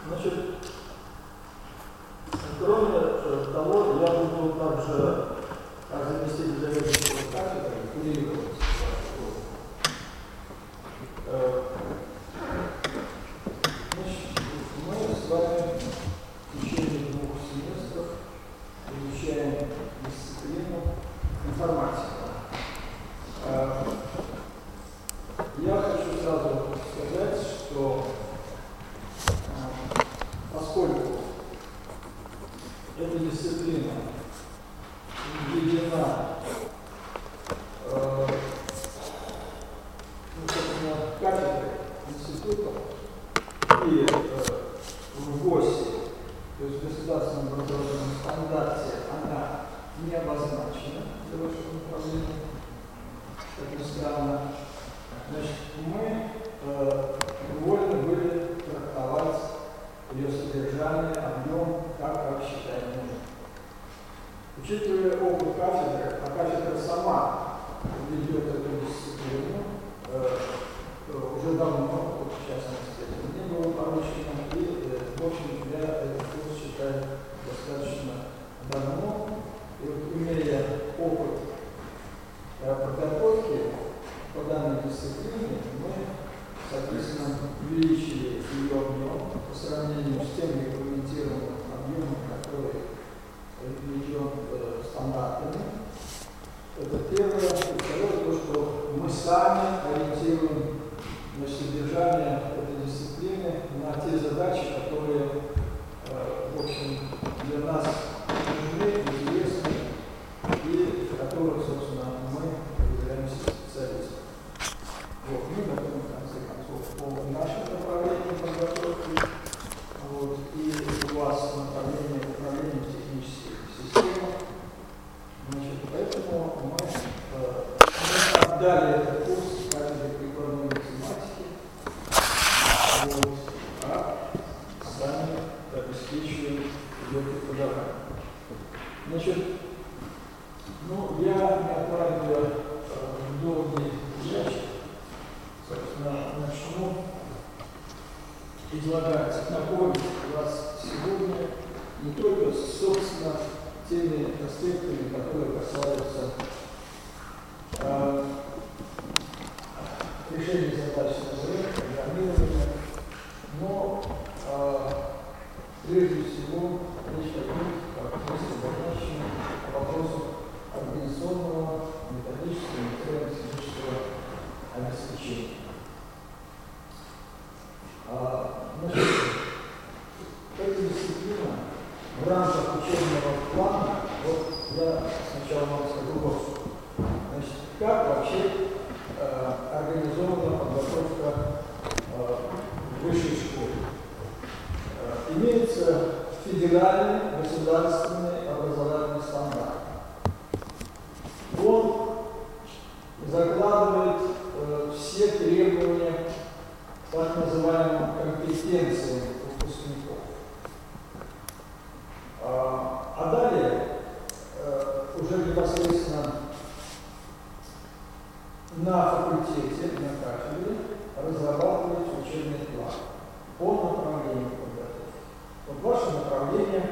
Значит, кроме того, я буду также заместитель заведующего кафедрой курировать. Значит, мы с вами в течение 2 семестров изучаем дисциплину информатика. Я хочу сразу сказать, что поскольку эта дисциплина введена кафедрой института и в ГОСе, то есть в государственном образовательном стандарте, она не обозначена для вашего направления, как ни странно. Значит, мы вольны были трактовать ее содержание, объем, как считаем нужным. Учитывая опыт кафедры, а кафедра сама ведет эту дисциплину уже давно, в частности, мне было поручено, и, в общем, я этот курс считаю достаточно давно. И вот, имея опыт подготовки по данной дисциплине, мы, соответственно, увеличили ее объем по сравнению с тем регламентированным объемом, который введен стандартами. Это первое. И второе, то, что мы сами ориентируем на содержание этой дисциплины, на те задачи, которые, в общем, для нас нужны, интересны, и в которых, собственно, мы являемся специалистами. Вот, мы готовы, в конце концов, по нашему направлению подготовки, вот, и у вас направление управления технических систем. Значит, поэтому мы отдали этот курс кафедре прикладной математики, вот, а сами обеспечиваем ее преподавание. Значит, я не откладывая долгий ящик, собственно, начну излагать, знакомить вас сегодня не только с, собственно, теми аспектами, которые касаются решения задач программирования, но прежде всего речь пойдет, как мы обозначены, о вопросах организационного, методического и материально-технического обеспечения. Значит, эта дисциплина в рамках учебного плана, вот я сначала вам скажу вот что. Значит, как вообще организована подготовка в высшей школе. Имеется федеральный государственный образовательный стандарт. Он закладывает все требования к так называемым компетенциям выпускников. А далее уже непосредственно на факультете, на кафедре разрабатывается учебный план по направлению подготовки. Вот ваше направление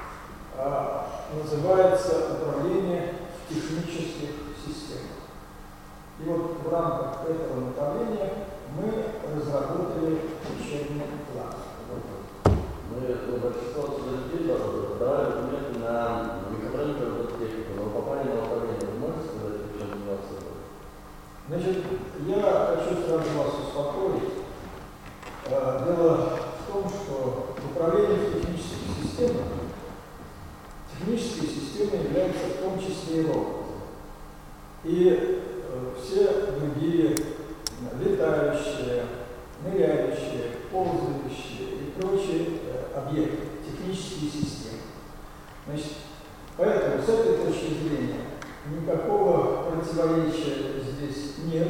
называется управление в технических системах. И вот в рамках этого направления мы разработали учебный план. Мы большинство людей подавали документы на мехатронику и технику, но попали на направление. Вы можете сказать, в чем заниматься? Значит, я хочу сразу вас успокоить. Дело в том, что управление в технические системы являются в том числе и роботы. И все другие летающие, ныряющие, ползающие и прочие объекты, технические системы. Значит, поэтому с этой точки зрения никакого противоречия здесь нет.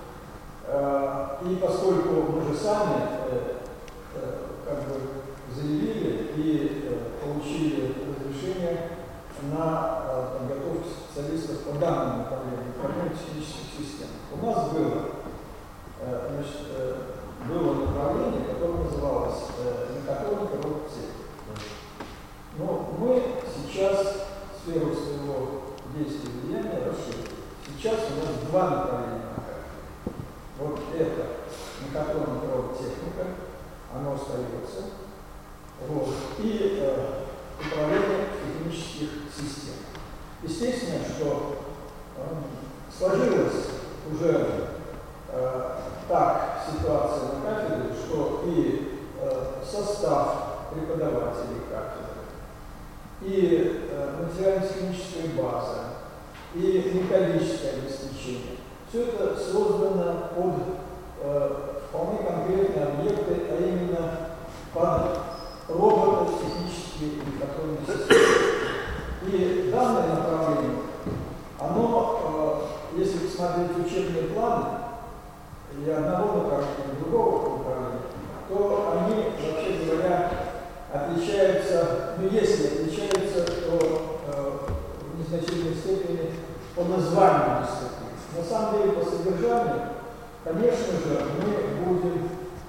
И поскольку мы же сами заявили и получили разрешение на подготовку специалистов по данному направлению, управлению технических систем, у нас было направление, которое называлось мехатроника находится, вот, и управление технических систем. Естественно, что сложилась уже так ситуация на кафедре, что и состав преподавателей кафедры, и материально-техническая база, и методическое обеспечение. Все это создано под вполне конкретные объекты, а именно под роботы, технические и контрольные системы. И данное направление, оно, если посмотреть учебные планы и одного направления, и другого направления, то они, вообще говоря, отличаются, ну если отличаются, то в незначительной степени по названию дисциплин. На самом деле, по содержанию, конечно же, мы будем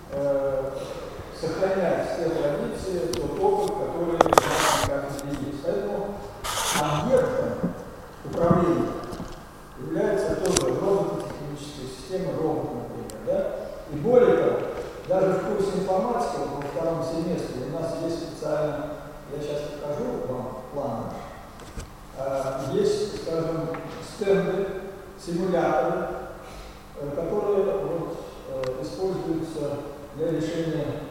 сохранять те традиции, тот опыт, который у нас на кафедре есть. Поэтому объектом управления является тоже робототехническая система, робот, например. Да? И более того, даже в курсе информатики во втором семестре у нас есть специально, я сейчас покажу вам план, есть, скажем, стенды, симуляторы, которые вот, используются для решения